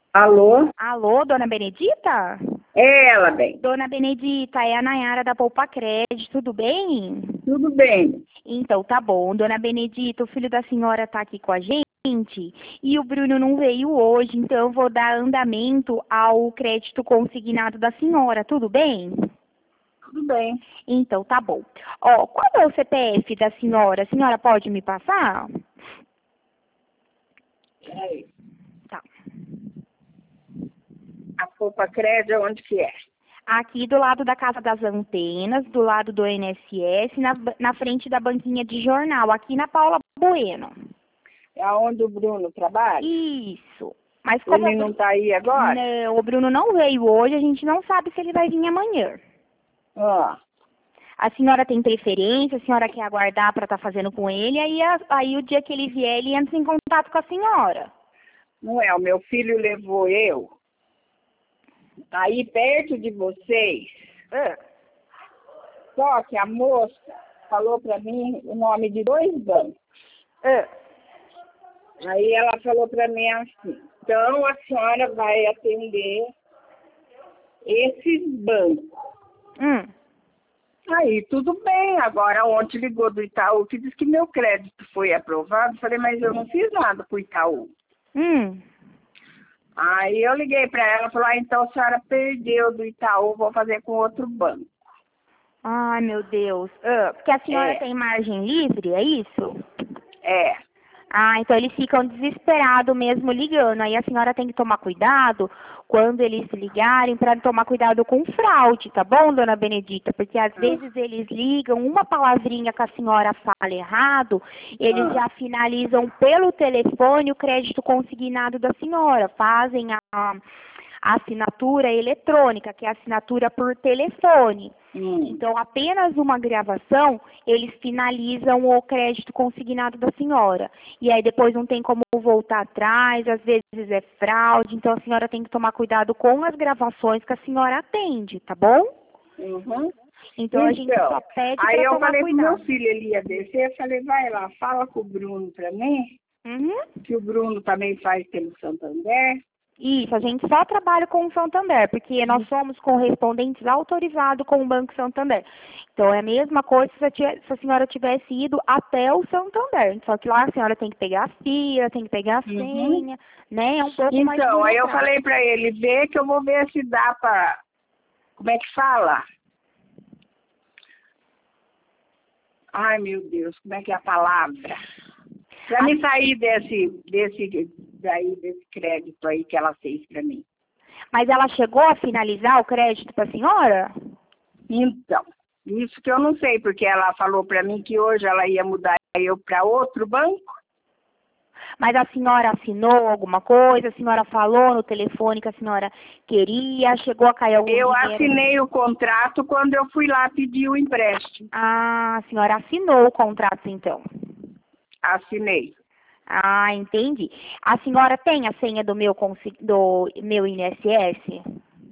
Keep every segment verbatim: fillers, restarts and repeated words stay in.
Alô? Alô, dona Benedita? É ela, bem. Dona Benedita, é a Nayara da Poupa Crédito, tudo bem? Tudo bem. Então, tá bom. Dona Benedita, o filho da senhora tá aqui com a gente e o Bruno não veio hoje, então eu vou dar andamento ao crédito consignado da senhora, tudo bem? Tudo bem. Então, tá bom. Ó, qual é o C P F da senhora? A senhora pode me passar? Peraí. Tá. A Poupa Crédito, onde que é? Aqui do lado da Casa das Antenas, do lado do I N S S, na, na frente da banquinha de jornal, aqui na Paula Bueno. É onde o Bruno trabalha? Isso. Mas como Ele o não Bru- está aí agora? Não, o Bruno não veio hoje, a gente não sabe se ele vai vir amanhã. Ó, A senhora tem preferência, a senhora quer aguardar para estar fazendo com ele, aí, a- aí o dia que ele vier, ele entra em contato com a senhora. não é, o meu filho levou eu aí perto de vocês. Ah, Só que a moça falou para mim o nome de dois bancos. ah. Aí ela falou para mim assim, então a senhora vai atender esses bancos. Hum. Aí, tudo bem. Agora, ontem ligou do Itaú que disse que meu crédito foi aprovado. Falei, mas eu não fiz nada pro Itaú. Hum. Aí eu liguei para ela e falei, ah, então a senhora perdeu do Itaú, vou fazer com outro banco. Ai, meu Deus. Ah, porque a senhora É, tem margem livre, é isso? é. Ah, então eles ficam desesperados mesmo ligando. Aí a senhora tem que tomar cuidado quando eles ligarem para tomar cuidado com fraude, tá bom, dona Benedita? Porque às Ah, vezes eles ligam, uma palavrinha que a senhora fala errado, eles ah, já finalizam pelo telefone o crédito consignado da senhora, fazem a, a assinatura eletrônica, que é a assinatura por telefone. hum. Então, apenas uma gravação, eles finalizam o crédito consignado da senhora. E aí depois não tem como voltar atrás, às vezes é fraude, então a senhora tem que tomar cuidado com as gravações que a senhora atende, tá bom? Uhum. Então a gente Então, só pede aí para eu tomar falei pro meu cuidado. filho, ele ia descer, eu falei, vai lá, fala com o Bruno para mim, Uhum. que o Bruno também faz pelo Santander. Isso, a gente só trabalha com o Santander, porque nós somos correspondentes autorizados com o Banco Santander. Então, é a mesma coisa se a, tia- se a senhora tivesse ido até o Santander. Só que lá a senhora tem que pegar a fila, tem que pegar a Uhum. senha, né? É um pouco mais Então, aí eu burocrático. falei para ele, vê que eu vou ver se dá para, como é que fala? Ai, meu Deus, como é que é a palavra? Para me sair desse, desse, daí, desse crédito aí que ela fez para mim. Mas ela chegou a finalizar o crédito para a senhora? Então, isso que eu não sei, porque ela falou para mim que hoje ela ia mudar eu para outro banco. Mas a senhora assinou alguma coisa? A senhora falou no telefone que a senhora queria? Chegou a cair algum Eu dinheiro? assinei o contrato quando eu fui lá pedir o empréstimo. Ah, a senhora assinou o contrato então. Assinei. Ah, entendi. A senhora tem a senha do meu, consi- do meu I N S S?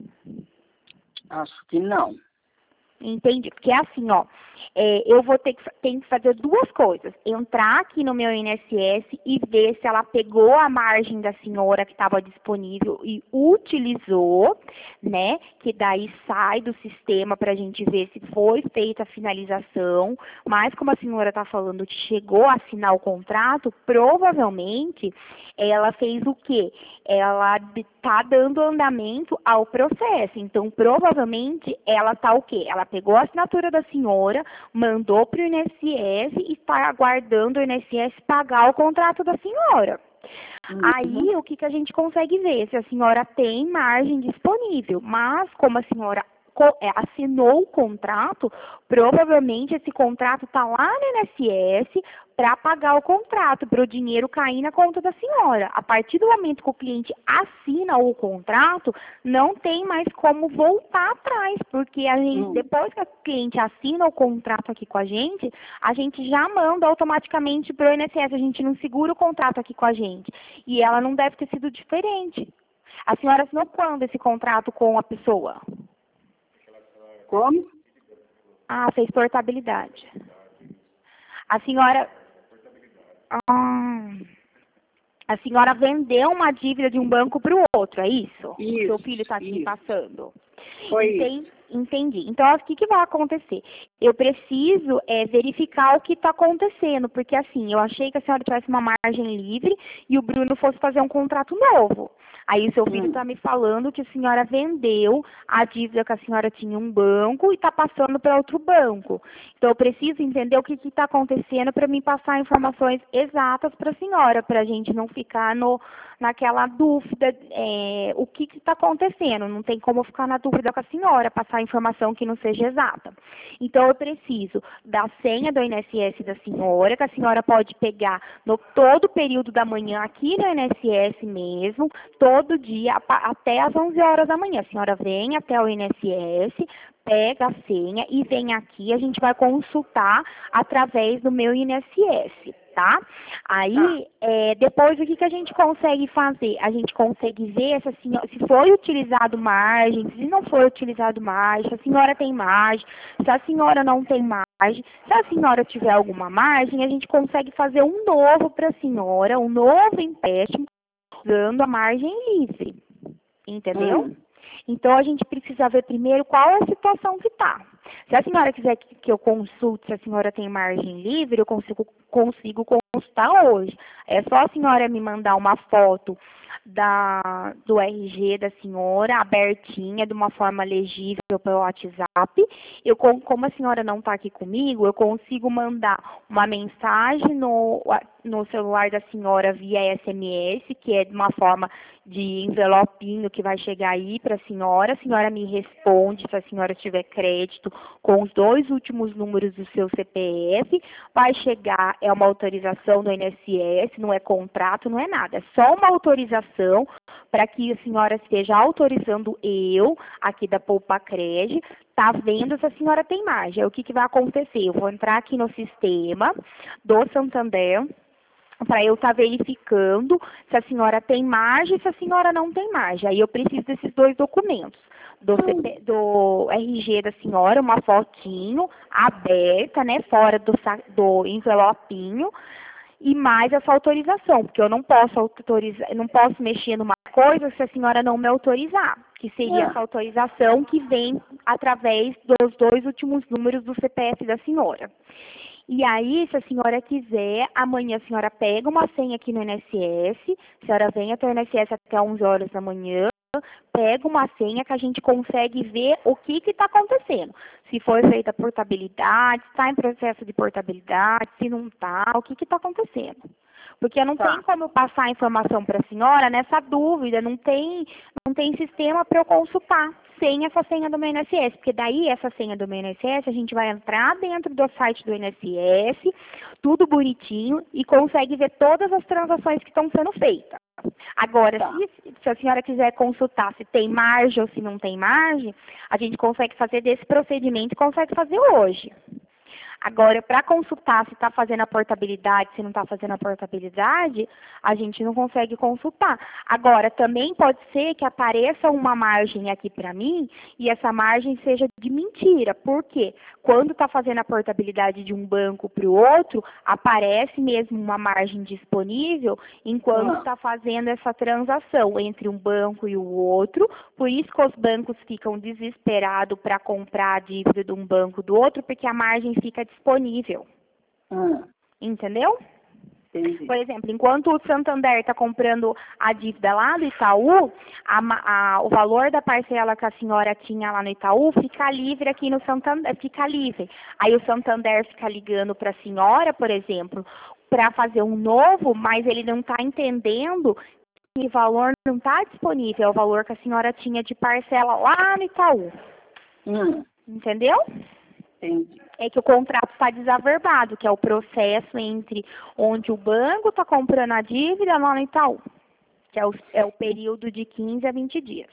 Acho que não. Entendi. Porque é assim, ó, é, eu vou ter que, fa- tem que fazer duas coisas. Entrar aqui no meu I N S S e ver se ela pegou a margem da senhora que estava disponível e utilizou, né? Que daí sai do sistema para a gente ver se foi feita a finalização. Mas como a senhora está falando que chegou a assinar o contrato, provavelmente ela fez o quê? Ela está dando andamento ao processo. Então, provavelmente, ela está o quê? Ela pegou a assinatura da senhora, mandou para o I N S S e está aguardando o I N S S pagar o contrato da senhora. Uhum. Aí, o que, que a gente consegue ver? Se a senhora tem margem disponível. Mas, como a senhora co- é, assinou o contrato, provavelmente esse contrato está lá no I N S S para pagar o contrato, para o dinheiro cair na conta da senhora. A partir do momento que o cliente assina o contrato, não tem mais como voltar atrás, porque a gente, Hum. depois que o cliente assina o contrato aqui com a gente, a gente já manda automaticamente para o I N S S, a gente não segura o contrato aqui com a gente. E ela não deve ter sido diferente. A senhora assinou quando esse contrato com a pessoa? Como? Ah, fez portabilidade. A senhora... Ah, A senhora vendeu uma dívida de um banco para o outro, é isso? Isso, Seu filho está me isso. passando. Foi Entendi. Entendi. Então, o que, que vai acontecer? Eu preciso é, verificar o que está acontecendo, porque assim, eu achei que a senhora tivesse uma margem livre e o Bruno fosse fazer um contrato novo. Aí o seu filho está Hum. me falando que a senhora vendeu a dívida que a senhora tinha em um banco e está passando para outro banco. Então, eu preciso entender o que está acontecendo para me passar informações exatas para a senhora, para a gente não ficar no, naquela dúvida, é, o que está acontecendo. Não tem como eu ficar na dúvida com a senhora, passar informação que não seja exata. Então, eu preciso da senha do I N S S da senhora, que a senhora pode pegar no todo o período da manhã aqui no I N S S mesmo, todo dia, até às onze horas da manhã. A senhora vem até o I N S S, pega a senha e vem aqui, a gente vai consultar através do meu I N S S, tá? Aí, Tá. é, depois o que, que a gente consegue fazer? A gente consegue ver se, a senhora, se foi utilizado margem, se não foi utilizado margem, se a senhora tem margem, se a senhora não tem margem. Se a senhora tiver alguma margem, a gente consegue fazer um novo para a senhora, um novo empréstimo, usando a margem livre. Entendeu? Hum. Então, a gente precisa ver primeiro qual é a situação que está. Se a senhora quiser que, que eu consulte se a senhora tem margem livre, eu consigo, consigo consultar hoje. É só a senhora me mandar uma foto da, do R G da senhora, abertinha, de uma forma legível pelo WhatsApp. Eu, como a senhora não está aqui comigo, eu consigo mandar uma mensagem no, no celular da senhora via S M S, que é de uma forma de envelopinho que vai chegar aí para a senhora. A senhora me responde se a senhora tiver crédito com os dois últimos números do seu C P F. Vai chegar, é uma autorização do I N S S, não é contrato, não é nada. É só uma autorização para que a senhora esteja autorizando eu, aqui da Poupa Cred, tá vendo se a senhora tem margem. Aí, o que, que vai acontecer? Eu vou entrar aqui no sistema do Santander, para eu estar tá verificando se a senhora tem margem e se a senhora não tem margem. Aí eu preciso desses dois documentos. Do, C P, do R G da senhora, uma fotinho aberta, né, fora do, do envelopinho, e mais essa autorização, porque eu não posso autorizar, não posso mexer numa coisa se a senhora não me autorizar, que seria essa autorização que vem através dos dois últimos números do C P F da senhora. E aí, se a senhora quiser, amanhã a senhora pega uma senha aqui no I N S S, a senhora vem até o I N S S até onze horas da manhã, pega uma senha que a gente consegue ver o que está acontecendo. Se foi feita portabilidade, se está em processo de portabilidade, se não está, o que está acontecendo. Porque não Tá. tem como eu passar a informação para a senhora nessa dúvida, não tem, não tem sistema para eu consultar sem essa senha do meu I N S S, porque daí essa senha do meu I N S S, a gente vai entrar dentro do site do I N S S, tudo bonitinho, e consegue ver todas as transações que estão sendo feitas. Agora, Tá. se, se a senhora quiser consultar se tem margem ou se não tem margem, a gente consegue fazer desse procedimento e consegue fazer hoje. Agora, para consultar se está fazendo a portabilidade, se não está fazendo a portabilidade, a gente não consegue consultar. Agora, também pode ser que apareça uma margem aqui para mim e essa margem seja de mentira. Por quê? Quando está fazendo a portabilidade de um banco para o outro, aparece mesmo uma margem disponível enquanto está fazendo essa transação entre um banco e o outro. Por isso que os bancos ficam desesperados para comprar a dívida de um banco do outro, porque a margem fica disponível. Hum. Entendeu? Entendi. Por exemplo, enquanto o Santander está comprando a dívida lá do Itaú, a, a, o valor da parcela que a senhora tinha lá no Itaú fica livre aqui no Santander, fica livre. Aí o Santander fica ligando para a senhora, por exemplo, para fazer um novo, mas ele não está entendendo que o valor não está disponível, é o valor que a senhora tinha de parcela lá no Itaú. Hum. Entendeu? Entendi. É que o contrato está desaverbado, que é o processo entre onde o banco está comprando a dívida lá no Itaú, que é o, é o período de quinze a vinte dias.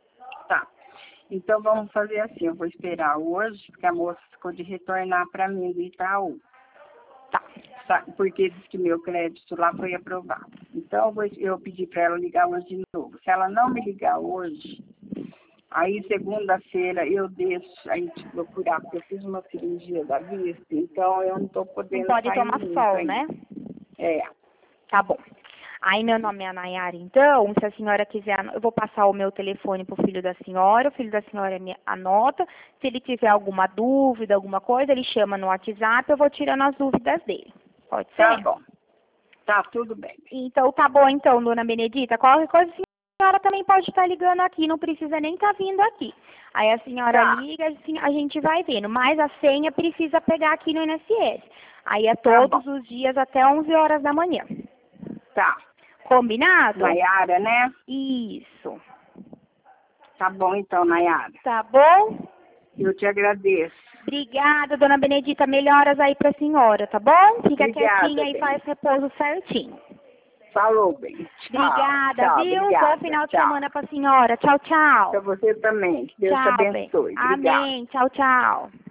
Tá. Então, vamos fazer assim, eu vou esperar hoje, porque a moça ficou de retornar para mim do Itaú. Tá. Porque disse que meu crédito lá foi aprovado. Então, eu, vou, eu pedi para ela ligar hoje de novo. Se ela não me ligar hoje, aí segunda-feira eu deixo a gente procurar, porque eu fiz uma cirurgia da vista, então eu não estou podendo Não pode sair tomar muito sol, ainda. né? É. Tá bom. Aí meu nome é Nayara, então, se a senhora quiser, eu vou passar o meu telefone pro filho da senhora, o filho da senhora me anota, se ele tiver alguma dúvida, alguma coisa, ele chama no WhatsApp, eu vou tirando as dúvidas dele. Pode ser? Tá bom. Tá tudo bem. Então, tá bom então, dona Benedita, qualquer coisa a senhora também pode estar ligando aqui, não precisa nem estar vindo aqui. Aí a senhora Tá. liga, assim, a gente vai vendo, mas a senha precisa pegar aqui no I N S S. Aí é Tá todos os dias até onze horas da manhã. Tá. Combinado? Nayara, né? Isso. Tá bom então, Nayara. Tá bom? Eu te agradeço. Obrigada, dona Benedita. Melhoras aí pra senhora, tá bom? Fica Obrigada, quietinha e bem. faz repouso certinho. Falou, bem. Tchau. Obrigada, Tchau, viu? obrigada. Bom final de Tchau. semana pra senhora. Tchau, tchau. Pra você também. Que Deus te Tchau, bem. abençoe. Obrigada. Amém. Tchau, tchau.